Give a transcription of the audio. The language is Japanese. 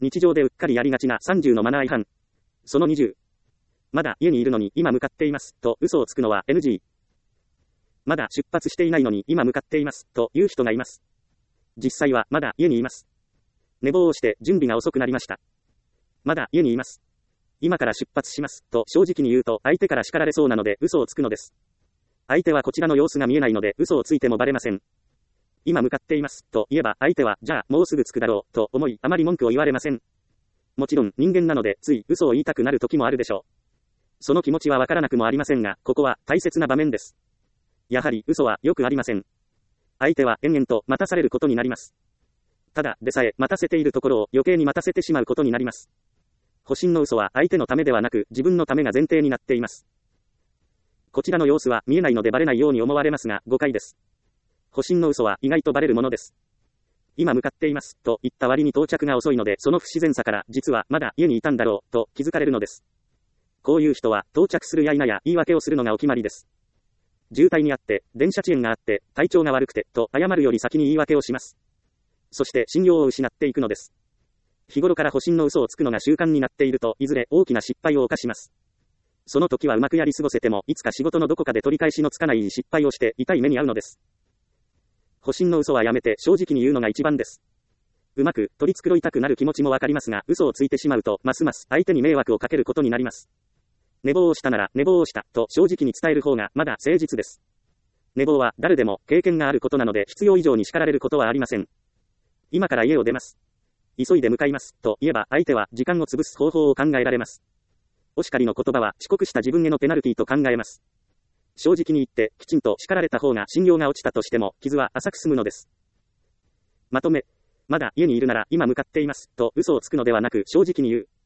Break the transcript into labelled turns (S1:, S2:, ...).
S1: 日常でうっかりやりがちな30のマナー違反。その20。まだ家にいるのに今向かっています、と嘘をつくのは NG。まだ出発していないのに今向かっています、という人がいます。実際はまだ家にいます。寝坊をして準備が遅くなりました。まだ家にいます。今から出発します、と正直に言うと相手から叱られそうなので嘘をつくのです。相手はこちらの様子が見えないので嘘をついてもバレません。今向かっています、と言えば相手は、じゃあもうすぐ着くだろう、と思いあまり文句を言われません。もちろん人間なのでつい嘘を言いたくなる時もあるでしょう。その気持ちはわからなくもありませんが、ここは大切な場面です。やはり嘘はよくありません。相手は延々と待たされることになります。ただでさえ待たせているところを余計に待たせてしまうことになります。保身の嘘は相手のためではなく自分のためが前提になっています。こちらの様子は見えないのでバレないように思われますが誤解です。保身の嘘は意外とバレるものです。今向かっていますと言った割に到着が遅いのでその不自然さから実はまだ家にいたんだろうと気づかれるのです。こういう人は到着するや否や言い訳をするのがお決まりです。渋滞にあって、電車遅延があって、体調が悪くて、と謝るより先に言い訳をします。そして信用を失っていくのです。日頃から保身の嘘をつくのが習慣になっていると、いずれ大きな失敗を犯します。その時はうまくやり過ごせても、いつか仕事のどこかで取り返しのつかない失敗をして痛い目に遭うのです。保身の嘘はやめて正直に言うのが一番です。うまく取り繕いたくなる気持ちもわかりますが、嘘をついてしまうと、ますます相手に迷惑をかけることになります。寝坊をしたなら寝坊をしたと正直に伝える方がまだ誠実です。寝坊は誰でも経験があることなので必要以上に叱られることはありません。今から家を出ます。急いで向かいますと言えば相手は時間を潰す方法を考えられます。お叱りの言葉は遅刻した自分へのペナルティと考えます。正直に言ってきちんと叱られた方が信用が落ちたとしても傷は浅く済むのです。まとめ、まだ家にいるなら今向かっていますと嘘をつくのではなく正直に言う。